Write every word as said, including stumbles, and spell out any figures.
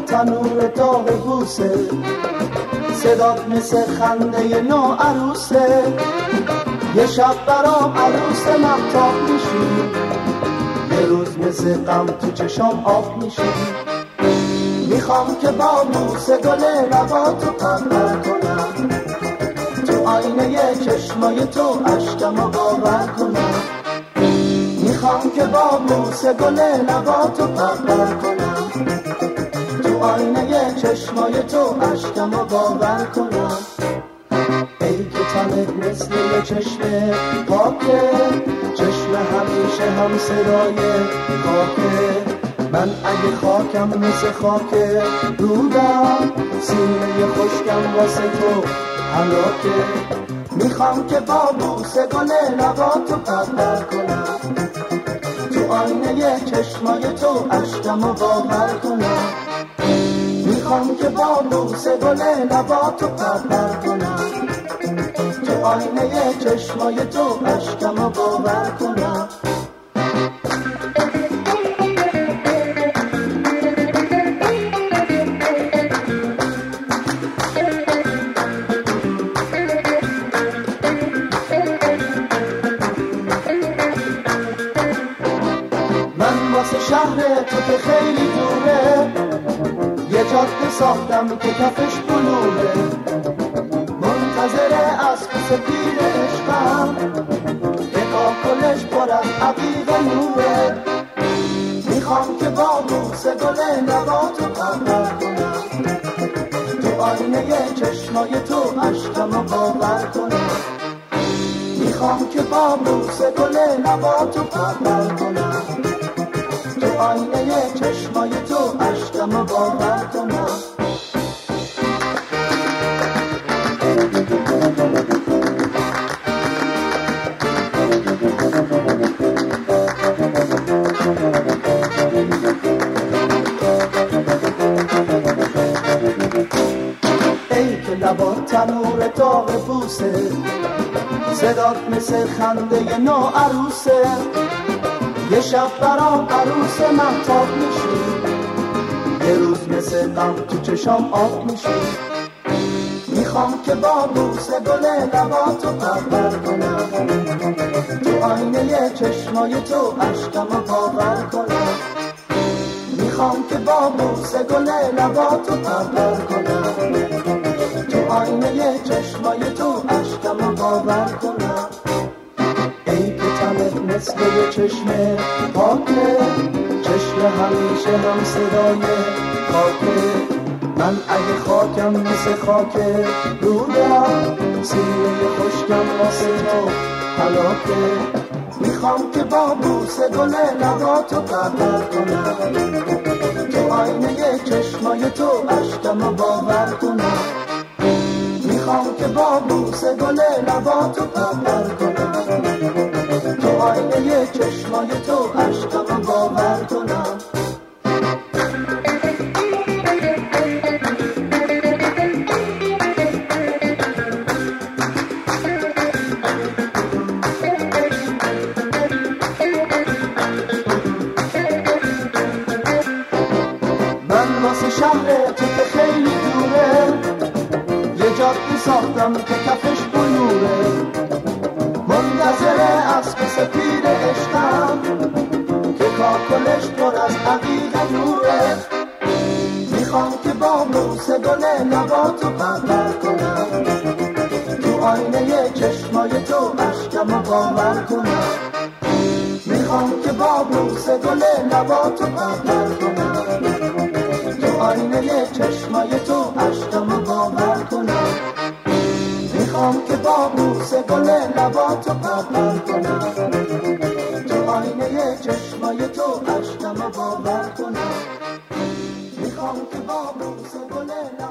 تنور داغ بوسه، صدات مثل خنده نو عروسه. یه شب برام عروس مهتاب میشی، یه روز مثل غم تو چشام آب میشی. میخوام که با بوسه گل لباتو پرپر کنم، تو آینه چشمای تو اشکمو باور کنم. میخوام که با بوسه گل لباتو پرپر کنم، تو آینه چشمای تو اشکمو باور کنم. ای که تنت مثل یه چشم پاکه، چشم همیشه هم صدای خاکه. من اگه خاکم مثل خاک رودم، سینه خشکم واسه تو هلاکه. میخوام که با بوسه گل لباتو پرپر کنم، تو آینه چشمای تو اشکمو باور کنم. میخوام که با بوسه گل لباتو پرپر کنم، تو آینه چشمای تو اشکمو باور کنم. شهر تو که خیلی دوره، یه جاده ساختم که کفش بلوره. منتظر اسب سپید عشقم، که کاکلش پر از عقیق نوره. میخوام که با بوسه گل لباتو پرپر کنم، تو آینه چشمای تو اشکمو باور کنم. میخوام که با بوسه گل لباتو پرپر کنم، تو آینه چشمای تو اشکمو باور کنم. ای که لبات تنور داغ بوسه، صدات مثل خنده نو عروسه. یه شب برام عروس مهتاب میشی، یه روز مثل غم تو چشام آب میشی. میخوام که با بوسه گل لباتو پرپر کنم، تو آینه چشمای تو اشکمو باور کنم. میخوام که با بوسه گل لباتو پرپر کنم، تو آینه چشمای تو اشکمو باور کنم. ای که تنت مثل یه چشم پاکه، چشم همیشه هم صدای خاکه. من اگه خاکم مثل خاک رودم، سینه خشکم واسه تو هلاکه. میخوام که با بوسه گل لباتو پرپر کنم، تو آینه چشمای تو اشکمو باور کنم. میخوام که با بوسه گل لباتو پرپر کنم، تو آینه چشمای تو اشکمو باور کنم. من واسه شهر تو که خیلی دوره، یه جاده ساختم که کفش بلوره. منتظر اسب سپید عشقم، که کاکلش پر از عقیق نوره. میخوام که با بوسه گل لباتو پرپر کنم، تو آینه چشمای تو اشکمو باور کنم. میخوام که با بوسه گل لباتو پرپر کنم، تو آینه چشمای تو اشکمو باور کنم. میخوام که با بوسه گل لباتو پرپر کنم، تو آینه چشمای تو اشکمو باور کنم. میخوام که با بوسه گل